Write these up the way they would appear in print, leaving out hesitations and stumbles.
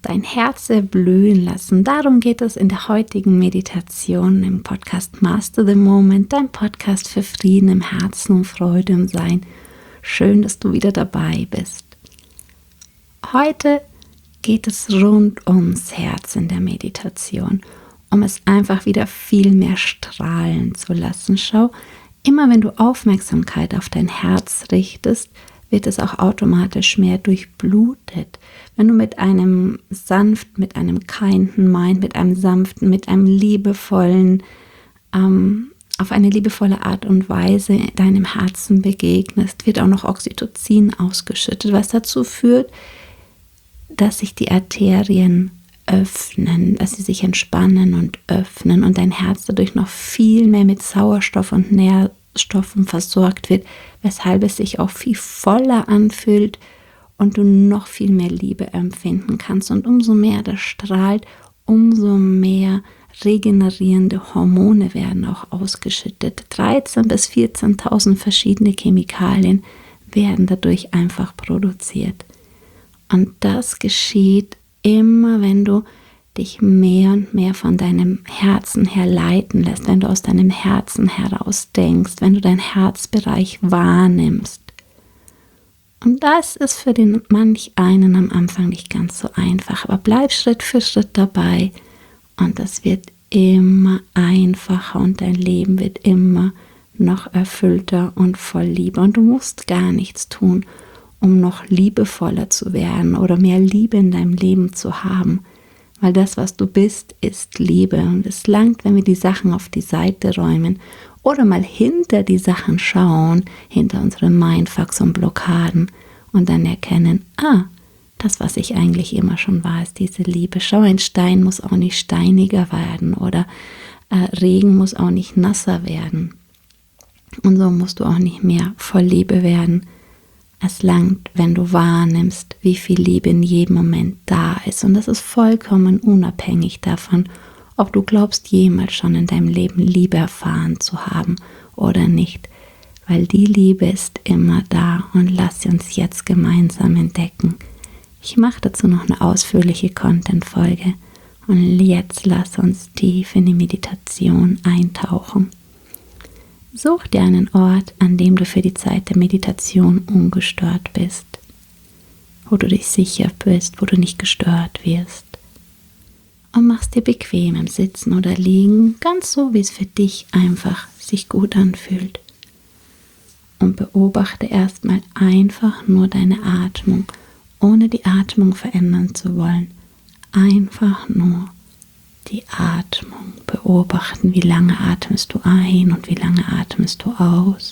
dein Herz erblühen lassen. Darum geht es in der heutigen Meditation im Podcast Master the Moment, dein Podcast für Frieden im Herzen und Freude im Sein. Schön, dass du wieder dabei bist. Heute geht es rund ums Herz in der Meditation, um es einfach wieder viel mehr strahlen zu lassen. Schau, immer wenn du Aufmerksamkeit auf dein Herz richtest, wird es auch automatisch mehr durchblutet. Wenn du mit einem kindlichen Mind, mit einem sanften, mit einem liebevollen, auf eine liebevolle Art und Weise deinem Herzen begegnest, wird auch noch Oxytocin ausgeschüttet, was dazu führt, dass sich die Arterien öffnen, dass sie sich entspannen und öffnen und dein Herz dadurch noch viel mehr mit Sauerstoff und Nährstoffen versorgt wird, weshalb es sich auch viel voller anfühlt und du noch viel mehr Liebe empfinden kannst. Und umso mehr das strahlt, umso mehr regenerierende Hormone werden auch ausgeschüttet. 13.000 bis 14.000 verschiedene Chemikalien werden dadurch einfach produziert. Und das geschieht immer, wenn du dich mehr und mehr von deinem Herzen her leiten lässt, wenn du aus deinem Herzen heraus denkst, wenn du deinen Herzbereich wahrnimmst. Und das ist für den manch einen am Anfang nicht ganz so einfach, aber bleib Schritt für Schritt dabei und das wird immer einfacher und dein Leben wird immer noch erfüllter und voll Liebe. Und du musst gar nichts tun, um noch liebevoller zu werden oder mehr Liebe in deinem Leben zu haben. Weil das, was du bist, ist Liebe. Und es langt, wenn wir die Sachen auf die Seite räumen oder mal hinter die Sachen schauen, hinter unseren Mindfucks und Blockaden und dann erkennen, das, was ich eigentlich immer schon war, ist diese Liebe. Schau, ein Stein muss auch nicht steiniger werden oder Regen muss auch nicht nasser werden. Und so musst du auch nicht mehr voll Liebe werden. Es langt, wenn du wahrnimmst, wie viel Liebe in jedem Moment da ist. Und das ist vollkommen unabhängig davon, ob du glaubst, jemals schon in deinem Leben Liebe erfahren zu haben oder nicht. Weil die Liebe ist immer da und lass sie uns jetzt gemeinsam entdecken. Ich mache dazu noch eine ausführliche Content-Folge. Und jetzt lass uns tief in die Meditation eintauchen. Such dir einen Ort, an dem du für die Zeit der Meditation ungestört bist, wo du dich sicher bist, wo du nicht gestört wirst. Und mach's dir bequem im Sitzen oder Liegen, ganz so, wie es für dich einfach sich gut anfühlt. Und beobachte erstmal einfach nur deine Atmung, ohne die Atmung verändern zu wollen. Einfach nur die Atmung beobachten, wie lange atmest du ein und wie lange atmest du aus.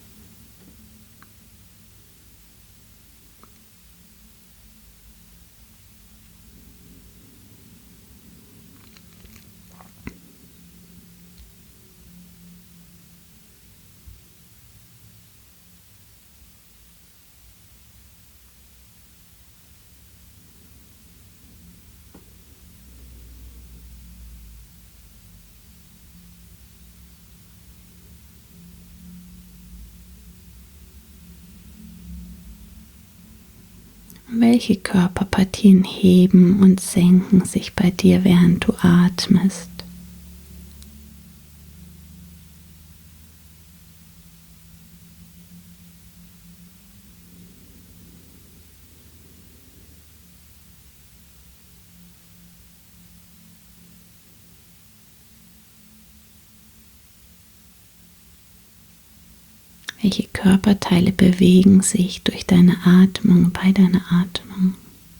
Welche Körperpartien heben und senken sich bei dir, während du atmest? Welche Körperteile bewegen sich durch deine Atmung, bei deiner Atmung?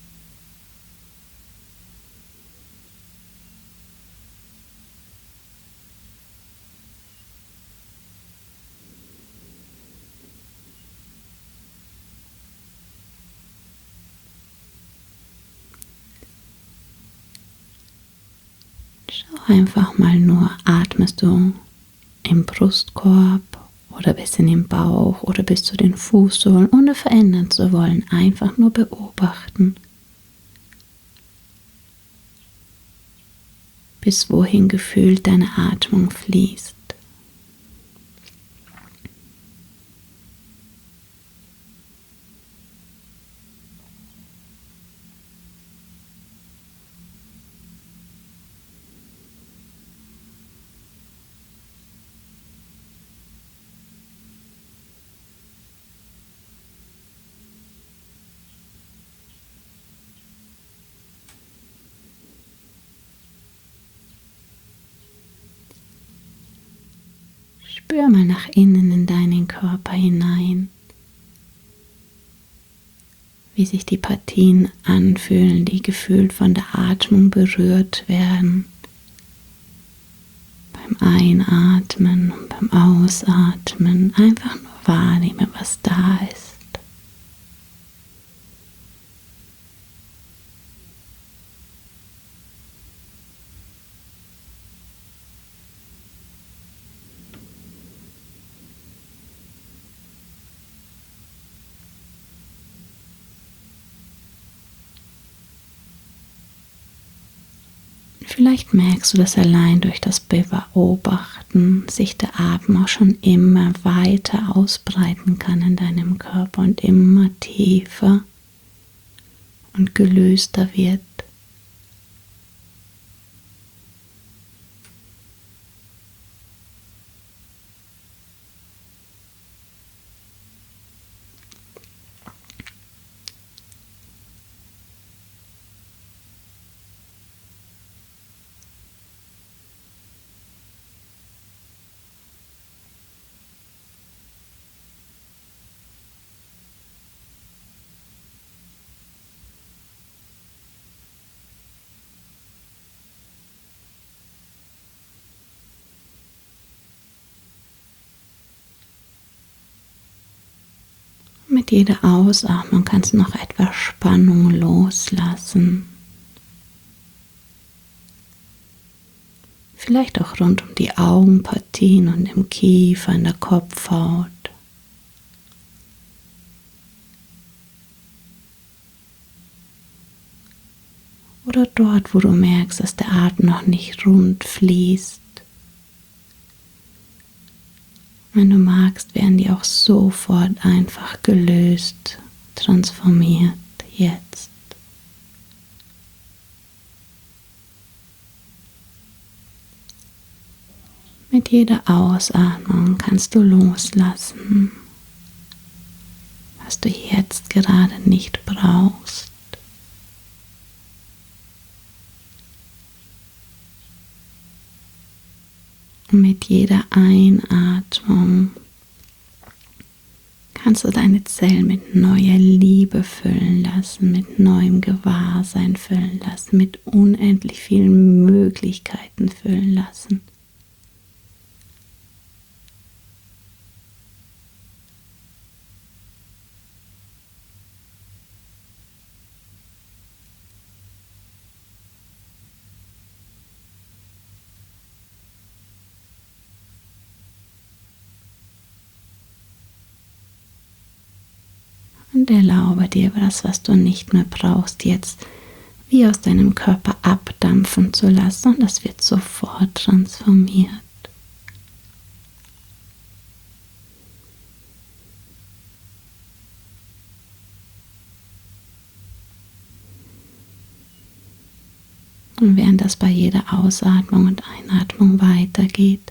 Schau einfach mal nur, atmest du im Brustkorb oder bis in den Bauch oder bis zu den Fußsohlen, ohne verändern zu wollen, einfach nur beobachten. Bis wohin gefühlt deine Atmung fließt. Spür mal nach innen in deinen Körper hinein, wie sich die Partien anfühlen, die gefühlt von der Atmung berührt werden. Beim Einatmen und beim Ausatmen einfach nur wahrnehmen, was da ist. Vielleicht merkst du, dass allein durch das Beobachten sich der Atem auch schon immer weiter ausbreiten kann in deinem Körper und immer tiefer und gelöster wird. Mit jeder Ausatmung kannst du noch etwas Spannung loslassen. Vielleicht auch rund um die Augenpartien und im Kiefer, in der Kopfhaut. Oder dort, wo du merkst, dass der Atem noch nicht rund fließt. Wenn du magst, werden die auch sofort einfach gelöst, transformiert jetzt. Mit jeder Ausatmung kannst du loslassen, was du jetzt gerade nicht brauchst. Und mit jeder Einatmung kannst du deine Zellen mit neuer Liebe füllen lassen, mit neuem Gewahrsein füllen lassen, mit unendlich vielen Möglichkeiten füllen lassen. Und erlaube dir, das, was du nicht mehr brauchst, jetzt wie aus deinem Körper abdampfen zu lassen, und das wird sofort transformiert. Und während das bei jeder Ausatmung und Einatmung weitergeht,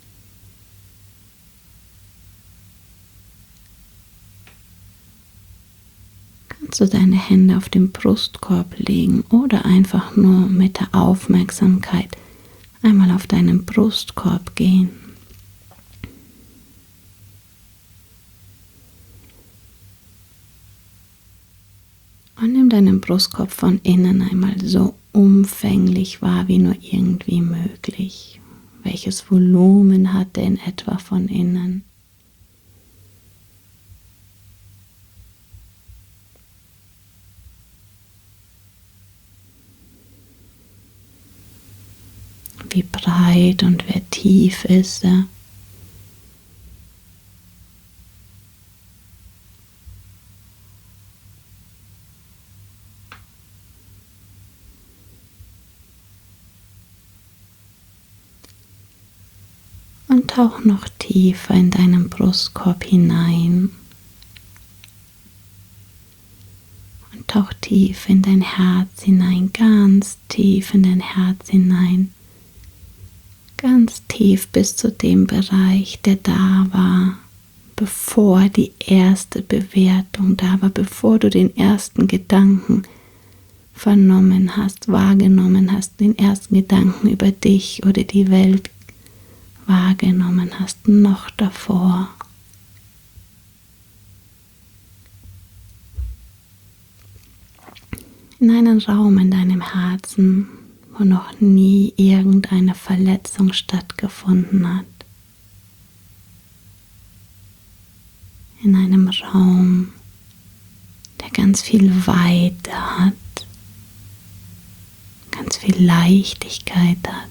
kannst du deine Hände auf den Brustkorb legen oder einfach nur mit der Aufmerksamkeit einmal auf deinen Brustkorb gehen. Und nimm deinen Brustkorb von innen einmal so umfänglich wahr wie nur irgendwie möglich. Welches Volumen hat er in etwa von innen? Wie breit und wie tief ist er? Und tauch noch tiefer in deinen Brustkorb hinein. Und tauch tief in dein Herz hinein, ganz tief in dein Herz hinein. Ganz tief bis zu dem Bereich, der da war, bevor die erste Bewertung da war, bevor du den ersten Gedanken vernommen hast, wahrgenommen hast, den ersten Gedanken über dich oder die Welt wahrgenommen hast, noch davor. In einen Raum in deinem Herzen, wo noch nie irgendeine Verletzung stattgefunden hat. In einem Raum, der ganz viel Weite hat, ganz viel Leichtigkeit hat.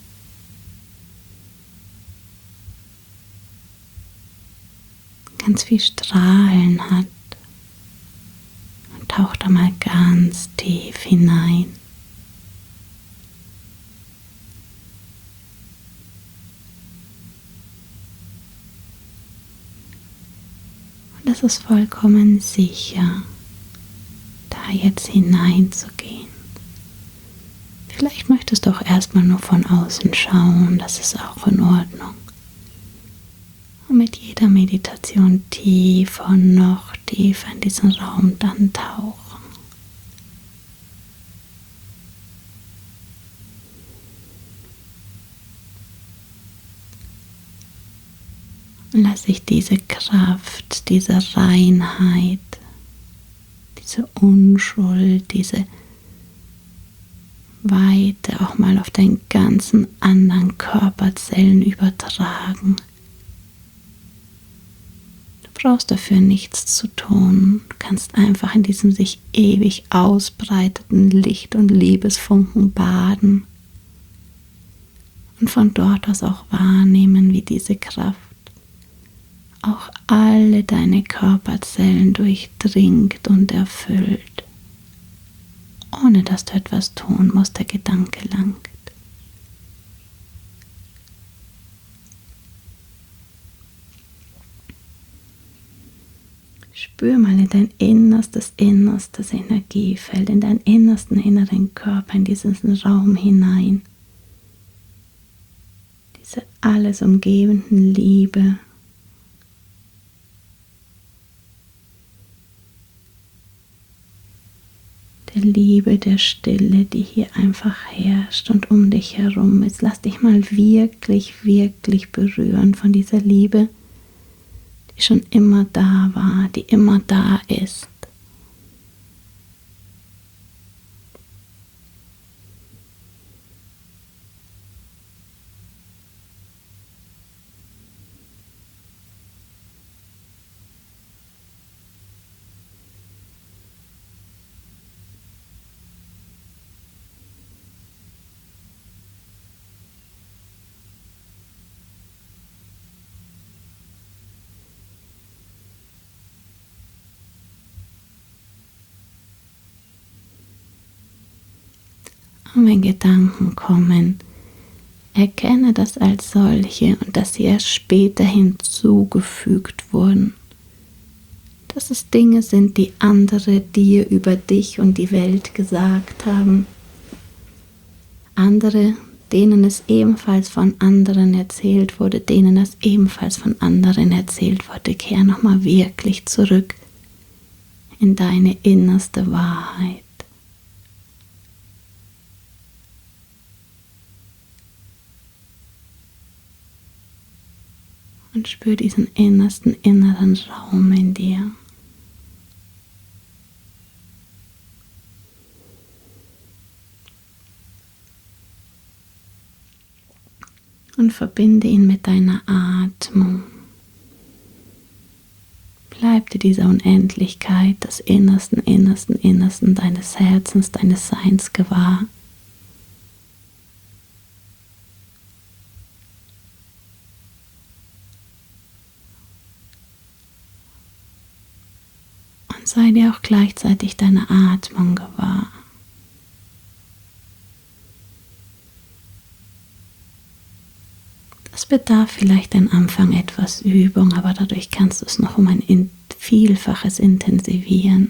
Ganz viel Strahlen hat. Und tauch da mal ganz tief hinein. Und es ist vollkommen sicher, da jetzt hineinzugehen. Vielleicht möchtest du auch erstmal nur von außen schauen, das ist auch in Ordnung. Und mit jeder Meditation tiefer und noch tiefer in diesen Raum dann tauchen. Und lass dich diese Kraft, diese Reinheit, diese Unschuld, diese Weite auch mal auf deinen ganzen anderen Körperzellen übertragen. Du brauchst dafür nichts zu tun. Du kannst einfach in diesem sich ewig ausbreitenden Licht und Liebesfunken baden und von dort aus auch wahrnehmen, wie diese Kraft auch alle deine Körperzellen durchdringt und erfüllt, ohne dass du etwas tun musst, der Gedanke langt. Spür mal in dein innerstes Energiefeld, in deinen innersten inneren Körper, in diesen Raum hinein. Diese alles umgebenden Liebe. Der Liebe, der Stille, die hier einfach herrscht und um dich herum ist. Lass dich mal wirklich, wirklich berühren von dieser Liebe, die schon immer da war, die immer da ist. Und wenn Gedanken kommen, erkenne das als solche und dass sie erst später hinzugefügt wurden. Dass es Dinge sind, die andere dir über dich und die Welt gesagt haben. Andere, denen es ebenfalls von anderen erzählt wurde, denen es ebenfalls von anderen erzählt wurde. Kehr nochmal wirklich zurück in deine innerste Wahrheit. Und spür diesen innersten inneren Raum in dir. Und verbinde ihn mit deiner Atmung. Bleib dir dieser Unendlichkeit des Innersten deines Herzens, deines Seins gewahr. Und sei dir auch gleichzeitig deine Atmung gewahr. Es bedarf vielleicht am Anfang etwas Übung, aber dadurch kannst du es noch um ein Vielfaches intensivieren.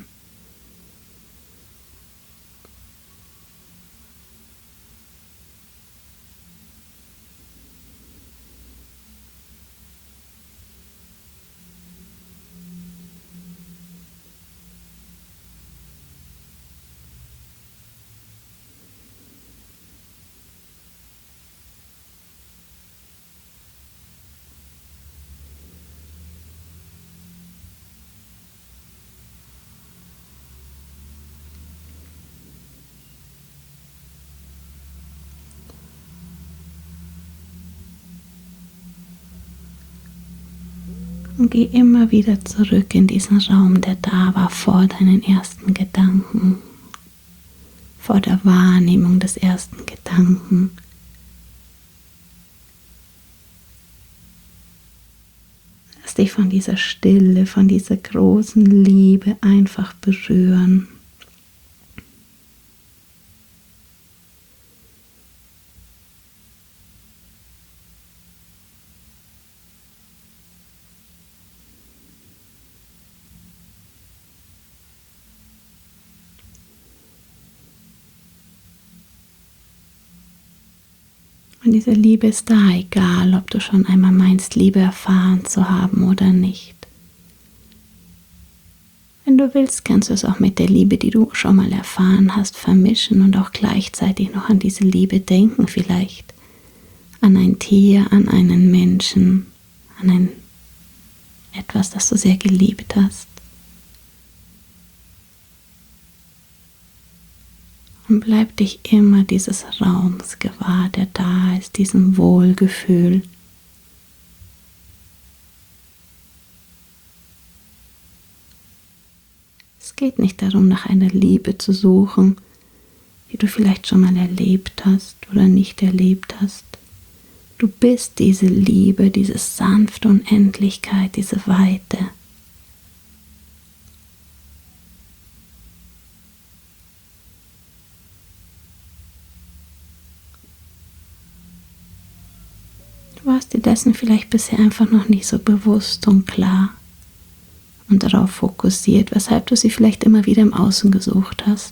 Und geh immer wieder zurück in diesen Raum, der da war vor deinen ersten Gedanken, vor der Wahrnehmung des ersten Gedanken. Lass dich von dieser Stille, von dieser großen Liebe einfach berühren. Und diese Liebe ist da, egal ob du schon einmal meinst, Liebe erfahren zu haben oder nicht. Wenn du willst, kannst du es auch mit der Liebe, die du schon mal erfahren hast, vermischen und auch gleichzeitig noch an diese Liebe denken, vielleicht an ein Tier, an einen Menschen, an etwas, das du sehr geliebt hast. Und bleib dich immer dieses Raums gewahr, der da ist, diesem Wohlgefühl. Es geht nicht darum, nach einer Liebe zu suchen, die du vielleicht schon mal erlebt hast oder nicht erlebt hast. Du bist diese Liebe, diese sanfte Unendlichkeit, diese Weite. Du warst dir dessen vielleicht bisher einfach noch nicht so bewusst und klar und darauf fokussiert, weshalb du sie vielleicht immer wieder im Außen gesucht hast.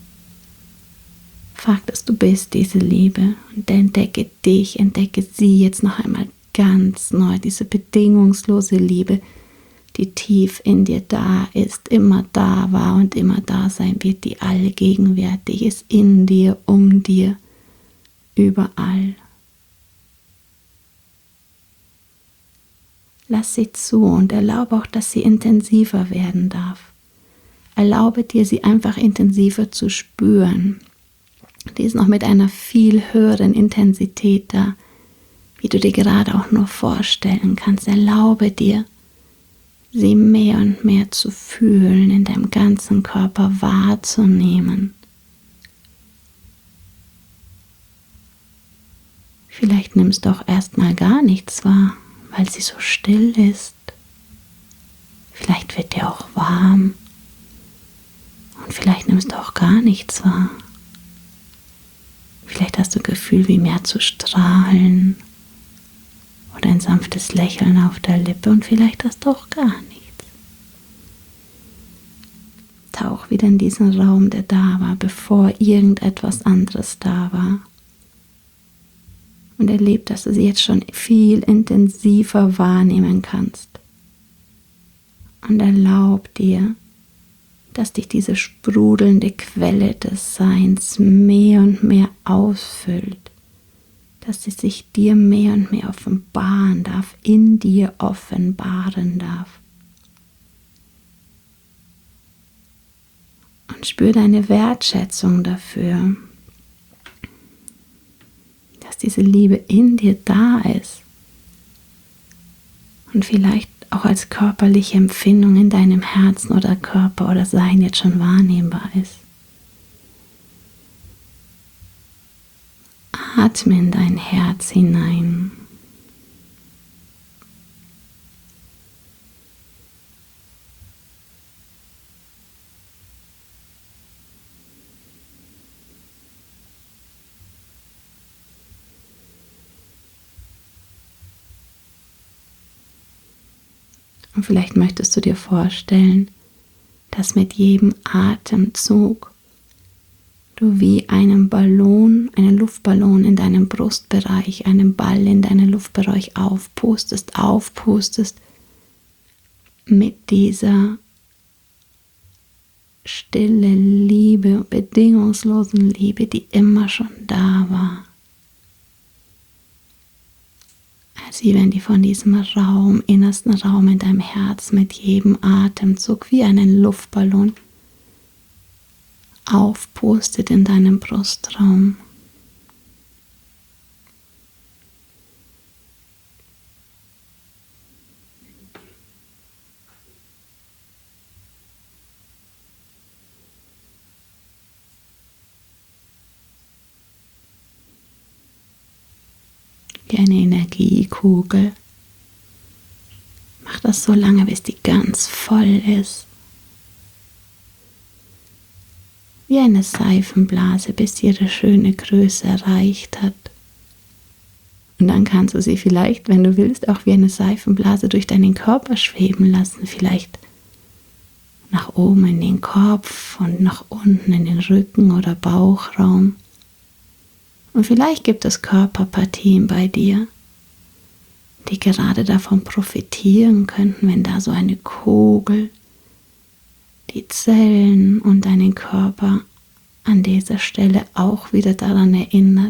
Fakt ist, du bist diese Liebe und entdecke dich, entdecke sie jetzt noch einmal ganz neu, diese bedingungslose Liebe, die tief in dir da ist, immer da war und immer da sein wird, die allgegenwärtig ist, in dir, um dir, überall. Lass sie zu und erlaube auch, dass sie intensiver werden darf. Erlaube dir, sie einfach intensiver zu spüren. Die ist noch mit einer viel höheren Intensität da, wie du dir gerade auch nur vorstellen kannst. Erlaube dir, sie mehr und mehr zu fühlen, in deinem ganzen Körper wahrzunehmen. Vielleicht nimmst du auch erstmal gar nichts wahr, weil sie so still ist. Vielleicht wird dir auch warm und vielleicht nimmst du auch gar nichts wahr. Vielleicht hast du das Gefühl, wie mehr zu strahlen oder ein sanftes Lächeln auf der Lippe und vielleicht hast du auch gar nichts. Tauch wieder in diesen Raum, der da war, bevor irgendetwas anderes da war. Und erlebe, dass du sie jetzt schon viel intensiver wahrnehmen kannst. Und erlaub dir, dass dich diese sprudelnde Quelle des Seins mehr und mehr ausfüllt, dass sie sich dir mehr und mehr offenbaren darf, in dir offenbaren darf. Und spür deine Wertschätzung dafür, dass diese Liebe in dir da ist und vielleicht auch als körperliche Empfindung in deinem Herzen oder Körper oder Sein jetzt schon wahrnehmbar ist. Atme in dein Herz hinein. Und vielleicht möchtest du dir vorstellen, dass mit jedem Atemzug du wie einen Ballon, einen Luftballon in deinem Brustbereich, einen Ball in deinen Luftbereich aufpustest mit dieser stille Liebe, bedingungslosen Liebe, die immer schon da war. Als wenn die von diesem Raum, innersten Raum in deinem Herz mit jedem Atemzug wie einen Luftballon aufpustet in deinem Brustraum. wie eine Energiekugel. Mach das so lange, bis die ganz voll ist. Wie eine Seifenblase, bis sie ihre schöne Größe erreicht hat. Und dann kannst du sie vielleicht, wenn du willst, auch wie eine Seifenblase durch deinen Körper schweben lassen. Vielleicht nach oben in den Kopf und nach unten in den Rücken oder Bauchraum. Und vielleicht gibt es Körperpartien bei dir, die gerade davon profitieren könnten, wenn da so eine Kugel die Zellen und deinen Körper an dieser Stelle auch wieder daran erinnert,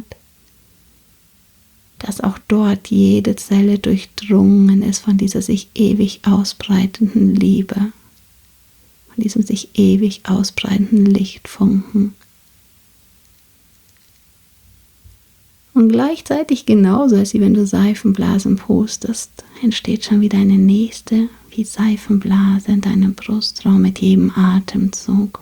dass auch dort jede Zelle durchdrungen ist von dieser sich ewig ausbreitenden Liebe, von diesem sich ewig ausbreitenden Lichtfunken. Und gleichzeitig genauso, als wenn du Seifenblasen pustest, entsteht schon wieder eine nächste, wie Seifenblase in deinem Brustraum mit jedem Atemzug.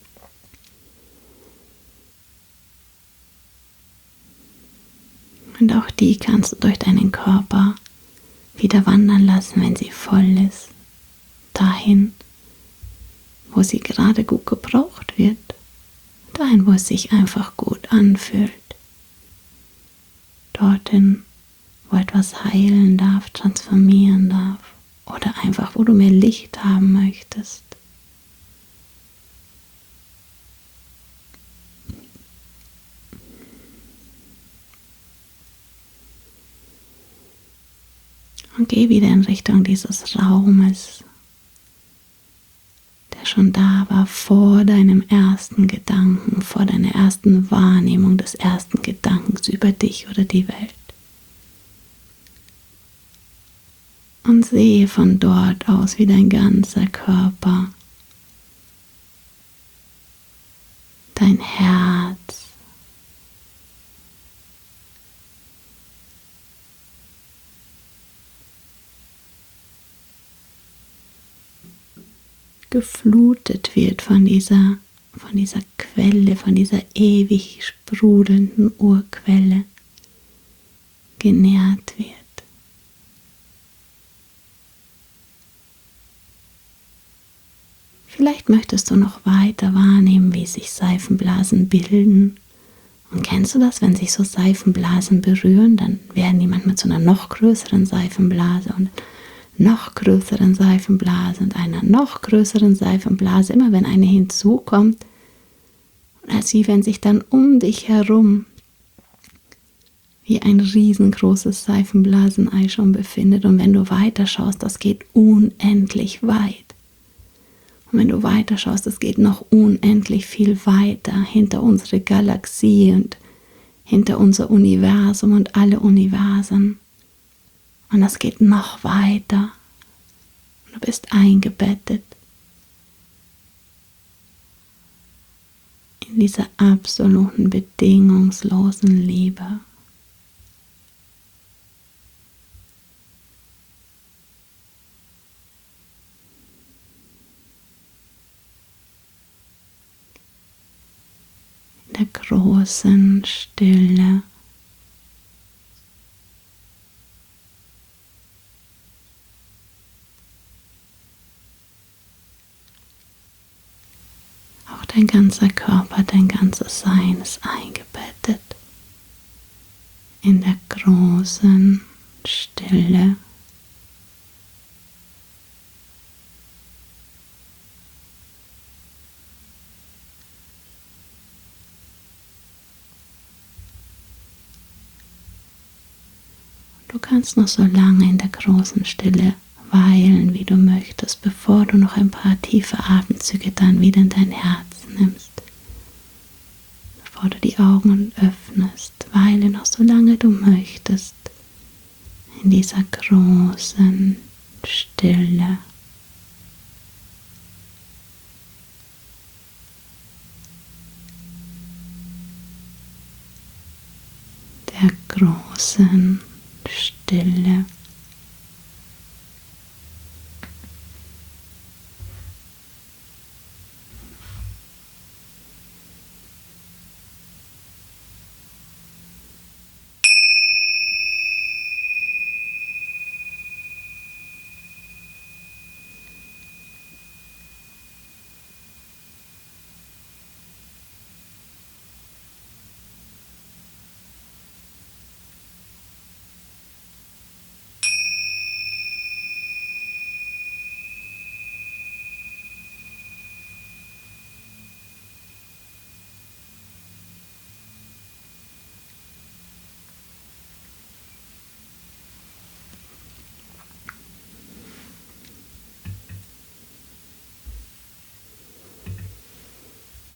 Und auch die kannst du durch deinen Körper wieder wandern lassen, wenn sie voll ist. Dahin, wo sie gerade gut gebraucht wird. Dahin, wo es sich einfach gut anfühlt. Dorthin, wo etwas heilen darf, transformieren darf. Oder einfach, wo du mehr Licht haben möchtest. Und geh wieder in Richtung dieses Raumes, der schon da war vor deinem ersten Gedanken, vor deiner ersten Wahrnehmung des ersten Gedankens über dich oder die Welt. Und sehe von dort aus, wie dein ganzer Körper, dein Herz, geflutet wird von dieser Quelle, von dieser ewig sprudelnden Urquelle, genährt wird. Vielleicht möchtest du noch weiter wahrnehmen, wie sich Seifenblasen bilden. Und kennst du das, wenn sich so Seifenblasen berühren, dann werden die manchmal zu einer noch größeren Seifenblase und noch größeren Seifenblase und einer noch größeren Seifenblase, immer wenn eine hinzukommt. Und als wie wenn sich dann um dich herum wie ein riesengroßes Seifenblasenei schon befindet. Und wenn du weiter schaust, das geht unendlich weit. Und wenn du weiter schaust, das geht noch unendlich viel weiter hinter unsere Galaxie und hinter unser Universum und alle Universen. Und das geht noch weiter. Du bist eingebettet in dieser absoluten, bedingungslosen Liebe. In der großen Stille. Auch dein ganzer Körper, dein ganzes Sein ist eingebettet in der großen Stille. Du kannst noch so lange in der großen Stille weilen, wie du möchtest, bevor du noch ein paar tiefe Atemzüge dann wieder in dein Herz nimmst. Bevor du die Augen öffnest, weile noch so lange du möchtest in dieser großen Stille. Der großen Stille.